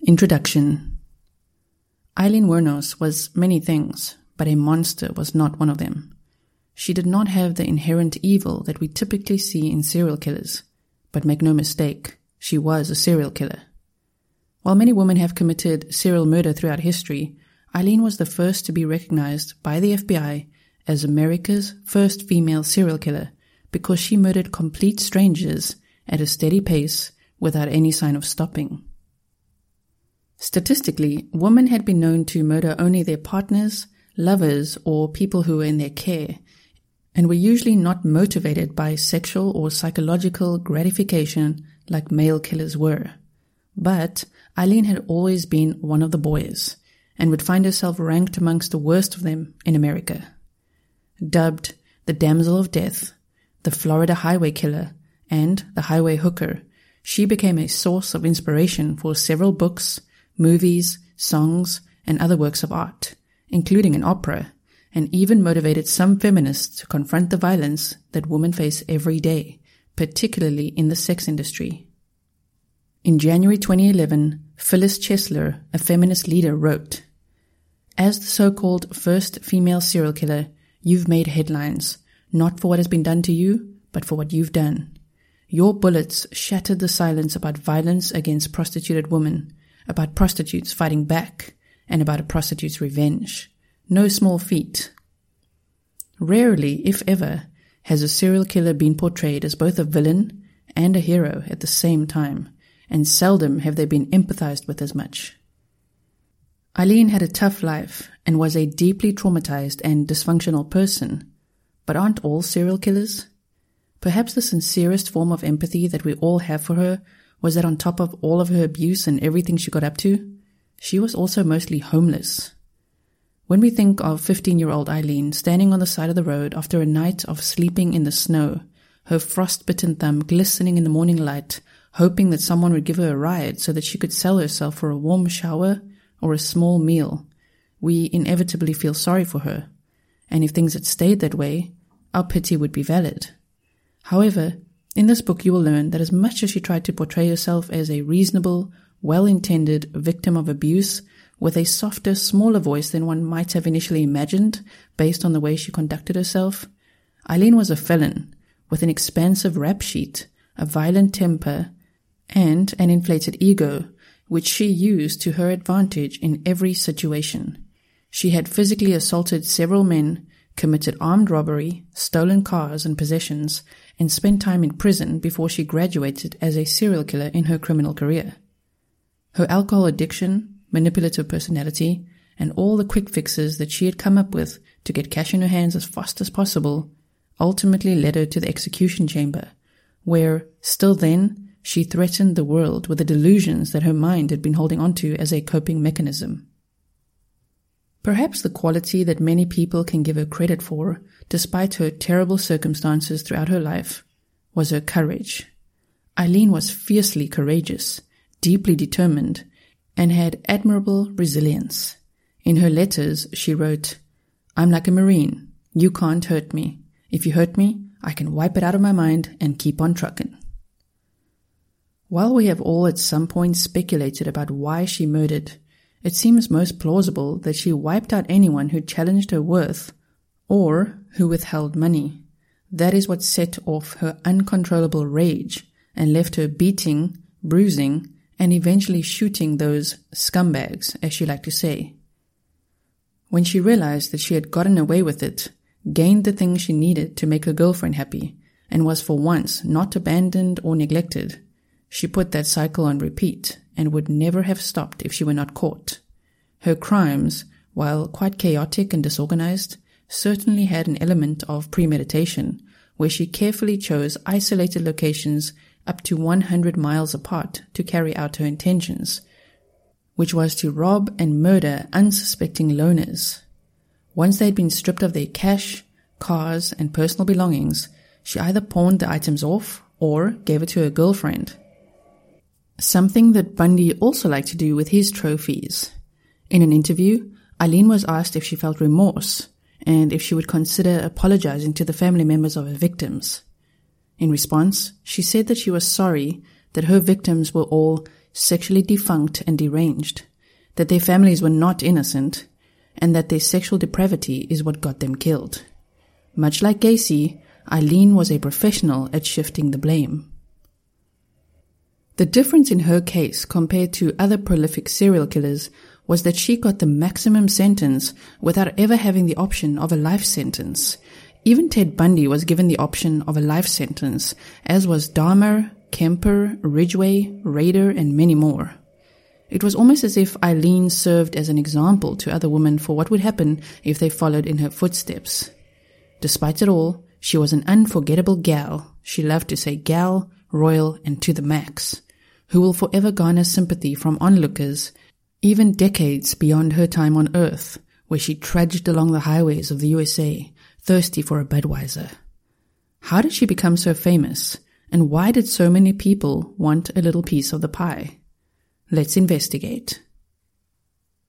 Introduction. Aileen Wuornos was many things, but a monster was not one of them. She did not have the inherent evil that we typically see in serial killers, but make no mistake, she was a serial killer. While many women have committed serial murder throughout history, Aileen was the first to be recognized by the FBI as America's first female serial killer because she murdered complete strangers at a steady pace without any sign of stopping. Statistically, women had been known to murder only their partners, lovers, or people who were in their care, and were usually not motivated by sexual or psychological gratification like male killers were. But Aileen had always been one of the boys, and would find herself ranked amongst the worst of them in America. Dubbed the Damsel of Death, the Florida Highway Killer, and the Highway Hooker, she became a source of inspiration for several books, movies, songs, and other works of art, including an opera, and even motivated some feminists to confront the violence that women face every day, particularly in the sex industry. In January 2011, Phyllis Chesler, a feminist leader, wrote, "As the so-called first female serial killer, you've made headlines, not for what has been done to you, but for what you've done. Your bullets shattered the silence about violence against prostituted women, about prostitutes fighting back, and about a prostitute's revenge. No small feat." Rarely, if ever, has a serial killer been portrayed as both a villain and a hero at the same time, and seldom have they been empathized with as much. Aileen had a tough life and was a deeply traumatized and dysfunctional person, but aren't all serial killers? Perhaps the sincerest form of empathy that we all have for her was that on top of all of her abuse and everything she got up to, she was also mostly homeless. When we think of 15-year-old Aileen standing on the side of the road after a night of sleeping in the snow, her frost-bitten thumb glistening in the morning light, hoping that someone would give her a ride so that she could sell herself for a warm shower or a small meal, we inevitably feel sorry for her. And if things had stayed that way, our pity would be valid. However, in this book you will learn that as much as she tried to portray herself as a reasonable, well-intended victim of abuse with a softer, smaller voice than one might have initially imagined based on the way she conducted herself, Aileen was a felon with an expansive rap sheet, a violent temper, and an inflated ego, which she used to her advantage in every situation. She had physically assaulted several men, committed armed robbery, stolen cars and possessions, and spent time in prison before she graduated as a serial killer in her criminal career. Her alcohol addiction, manipulative personality, and all the quick fixes that she had come up with to get cash in her hands as fast as possible ultimately led her to the execution chamber, where, still then, she threatened the world with the delusions that her mind had been holding onto as a coping mechanism. Perhaps the quality that many people can give her credit for, despite her terrible circumstances throughout her life, was her courage. Aileen was fiercely courageous, deeply determined, and had admirable resilience. In her letters, she wrote, "I'm like a Marine. You can't hurt me. If you hurt me, I can wipe it out of my mind and keep on trucking." While we have all at some point speculated about why she murdered, it seems most plausible that she wiped out anyone who challenged her worth or who withheld money. That is what set off her uncontrollable rage and left her beating, bruising, and eventually shooting those scumbags, as she liked to say. When she realized that she had gotten away with it, gained the things she needed to make her girlfriend happy, and was for once not abandoned or neglected, she put that cycle on repeat and would never have stopped if she were not caught. Her crimes, while quite chaotic and disorganized, certainly had an element of premeditation, where she carefully chose isolated locations up to 100 miles apart to carry out her intentions, which was to rob and murder unsuspecting loners. Once they had been stripped of their cash, cars, and personal belongings, she either pawned the items off or gave it to her girlfriend. Something that Bundy also liked to do with his trophies. In an interview, Aileen was asked if she felt remorse and if she would consider apologizing to the family members of her victims. In response, she said that she was sorry that her victims were all sexually defunct and deranged, that their families were not innocent, and that their sexual depravity is what got them killed. Much like Gacy, Eileen was a professional at shifting the blame. The difference in her case compared to other prolific serial killers was that she got the maximum sentence without ever having the option of a life sentence. Even Ted Bundy was given the option of a life sentence, as was Dahmer, Kemper, Ridgway, Rader, and many more. It was almost as if Eileen served as an example to other women for what would happen if they followed in her footsteps. Despite it all, she was an unforgettable gal. She loved to say gal, royal, and to the max, who will forever garner sympathy from onlookers, even decades beyond her time on Earth, where she trudged along the highways of the USA, thirsty for a Budweiser. How did she become so famous, and why did so many people want a little piece of the pie? Let's investigate.